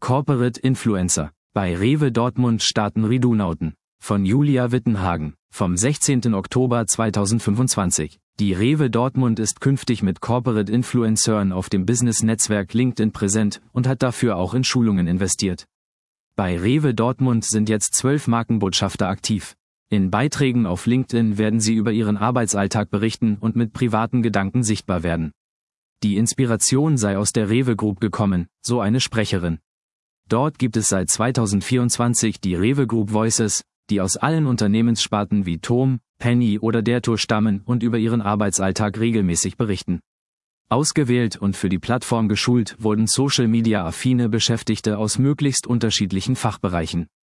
Corporate Influencer. Bei Rewe Dortmund starten Redonauten. Von Julia Wittenhagen. Vom 16. Oktober 2025. Die Rewe Dortmund ist künftig mit Corporate Influencern auf dem Business-Netzwerk LinkedIn präsent und hat dafür auch in Schulungen investiert. Bei Rewe Dortmund sind jetzt 12 Markenbotschafter aktiv. In Beiträgen auf LinkedIn werden sie über ihren Arbeitsalltag berichten und mit privaten Gedanken sichtbar werden. Die Inspiration sei aus der Rewe Group gekommen, so eine Sprecherin. Dort gibt es seit 2024 die Rewe Group Voices, die aus allen Unternehmenssparten wie TOM, Penny oder Derto stammen und über ihren Arbeitsalltag regelmäßig berichten. Ausgewählt und für die Plattform geschult wurden Social-Media-affine Beschäftigte aus möglichst unterschiedlichen Fachbereichen.